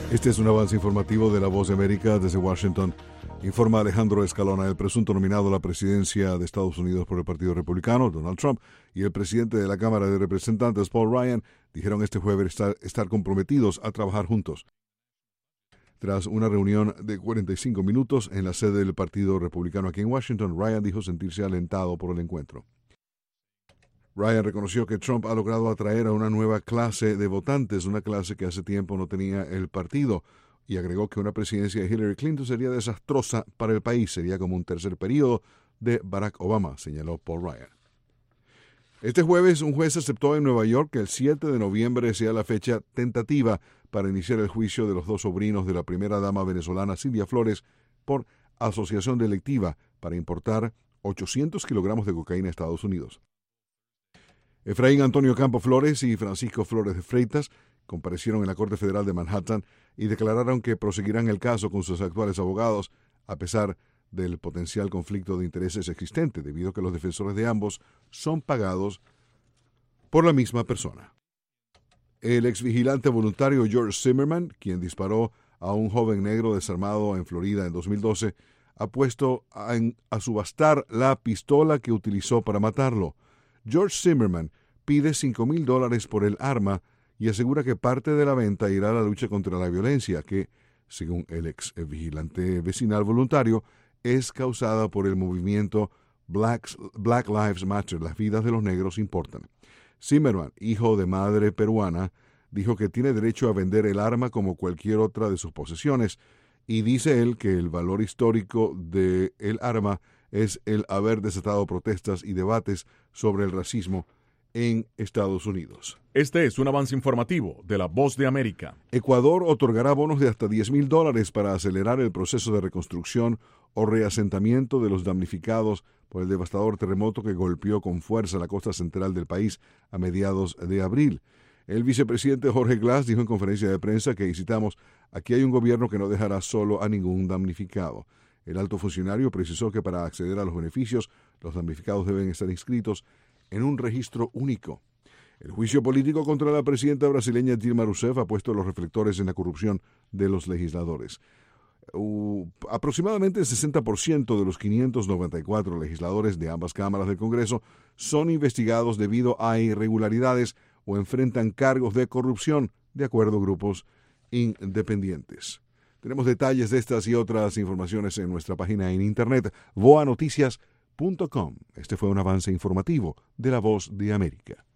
Este es un avance informativo de La Voz de América desde Washington. Informa Alejandro Escalona. El presunto nominado a la presidencia de Estados Unidos por el Partido Republicano, Donald Trump, y el presidente de la Cámara de Representantes, Paul Ryan, dijeron este jueves estar comprometidos a trabajar juntos. Tras una reunión de 45 minutos en la sede del Partido Republicano aquí en Washington, Ryan dijo sentirse alentado por el encuentro. Ryan reconoció que Trump ha logrado atraer a una nueva clase de votantes, una clase que hace tiempo no tenía el partido, y agregó que una presidencia de Hillary Clinton sería desastrosa para el país, sería como un tercer periodo de Barack Obama, señaló Paul Ryan. Este jueves, un juez aceptó en Nueva York que el 7 de noviembre sea la fecha tentativa para iniciar el juicio de los dos sobrinos de la primera dama venezolana Silvia Flores por asociación delictiva para importar 800 kilogramos de cocaína a Estados Unidos. Efraín Antonio Campo Flores y Francisco Flores de Freitas comparecieron en la Corte Federal de Manhattan y declararon que proseguirán el caso con sus actuales abogados, a pesar del potencial conflicto de intereses existente, debido a que los defensores de ambos son pagados por la misma persona. El exvigilante voluntario George Zimmerman, quien disparó a un joven negro desarmado en Florida en 2012, ha puesto a subastar la pistola que utilizó para matarlo. George Zimmerman pide $5,000 por el arma y asegura que parte de la venta irá a la lucha contra la violencia que, según el ex vigilante vecinal voluntario, es causada por el movimiento Black Lives Matter, las vidas de los negros importan. Zimmerman, hijo de madre peruana, dijo que tiene derecho a vender el arma como cualquier otra de sus posesiones, y dice él que el valor histórico del arma es el haber desatado protestas y debates sobre el racismo en Estados Unidos. Este es un avance informativo de La Voz de América. Ecuador otorgará bonos de hasta $10,000 para acelerar el proceso de reconstrucción o reasentamiento de los damnificados por el devastador terremoto que golpeó con fuerza la costa central del país a mediados de abril. El vicepresidente Jorge Glass dijo en conferencia de prensa que, y citamos, aquí hay un gobierno que no dejará solo a ningún damnificado. El alto funcionario precisó que para acceder a los beneficios, los damnificados deben estar inscritos en un registro único. El juicio político contra la presidenta brasileña Dilma Rousseff ha puesto los reflectores en la corrupción de los legisladores. Aproximadamente el 60% de los 594 legisladores de ambas cámaras del Congreso son investigados debido a irregularidades o enfrentan cargos de corrupción, de acuerdo a grupos independientes. Tenemos detalles de estas y otras informaciones en nuestra página en internet, voanoticias.com. Este fue un avance informativo de La Voz de América.